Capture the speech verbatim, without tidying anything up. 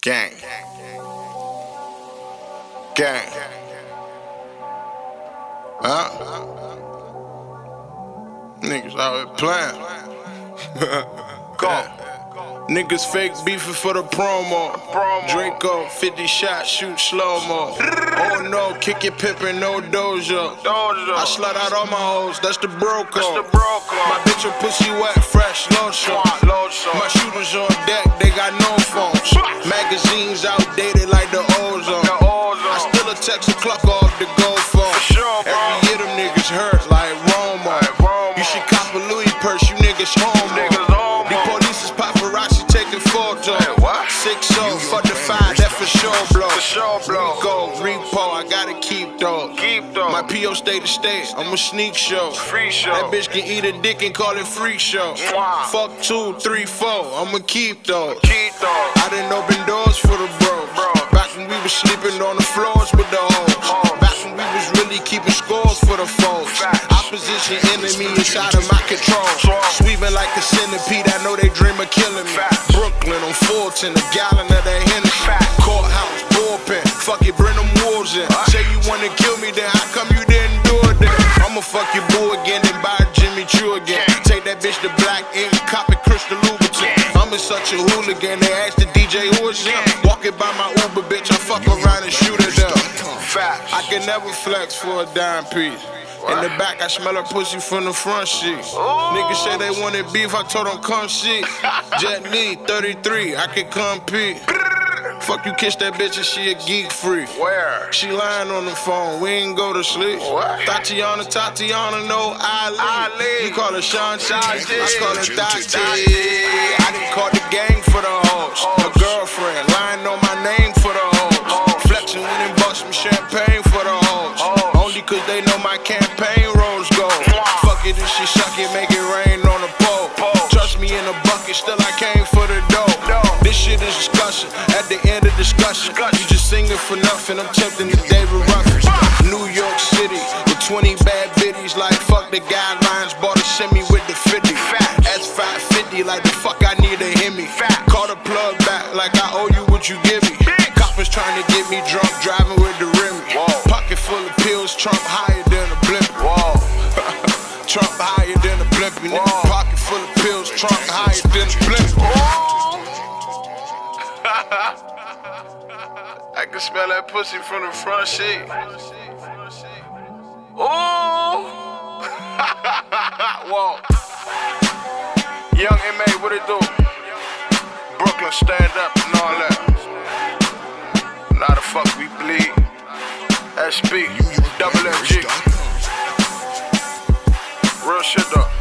Gang. Gang. Huh? Niggas out here playing. Go. Niggas fake beefing for the promo. promo. Draco, fifty shots, shoot slow-mo. Oh no, kick it pimpin', no dojo. dojo. I slide out all my hoes, that's the bro code. My bitch a pussy wet, fresh, low show. My shooters on deck, they got no phones. Magazines outdated like the ozone. I still a text a clock off the gold phone. Every year them niggas hurt like Romo. You should cop a Louis purse, you niggas homo. The police is paparazzi taking photos. Six oh, fuck the five, that for sure blow. Rico, repo, I gotta keep those. My P O state to state, I'm a sneak show. That bitch can eat a dick and call it freak show. Fuck two, three, four, I'ma keep those. I done open doors for the bros. Back when we was sleeping on the floors with the hoes. Back when we was really keeping scores for the foes. Opposition enemy inside of my control. Sweeping like a centipede, I know they dream of killing me. Brooklyn on Fulton, a gallon of that Hennessy. Courthouse, bullpen, fuck it, bring them wolves in. Say you wanna kill me, then how come you didn't do it then? I'ma fuck your boo again and buy Jimmy Choo again. Take that bitch to Black Ink, copy Crystal Louboutin. I'm in such a hooligan, they asked the D J who is him. Walking by my Uber, bitch, I fuck around and shoot it down. I can never flex for a dime piece. In the back, I smell her pussy from the front seat. Niggas say they wanted beef, I told them come see. Jet Li, thirty-three, I can compete. Fuck you, kiss that bitch and she a geek freak. Where? She lying on the phone, we ain't go to sleep. What? Tatiana, Tatiana, no Ali. Ali. You call her Shanti, I call her Dati. I done called the gang for the hoes. A girlfriend, lying on my name for the hoes. Flexing when they bust me champagne for the hoes. Only cause they know my campaign rolls go. Fuck it, if she suck it, make it rain on the pole. Trust me in a bucket, still I came for the dough. This shit is discussion, at the end of discussion. You just singing for nothing, I'm tempting to David Ruffin. New York City, with twenty bad biddies, like fuck the guidelines, bought a semi with the fifty. S five fifty, like the fuck I need to hit me. Call the plug back, like I owe you what you give me. Coppers trying to get me drunk, driving with the Remy. Pocket full of pills, Trump higher than a blimpy. Trump higher than a blimpy. Pocket full of pills, Trump higher than a blimpy. I can smell that pussy from the front seat. Ooh. Whoa. Young M A, what it do? Brooklyn, stand up and all that. Now the fuck we bleed. S B, double M G. Real shit though.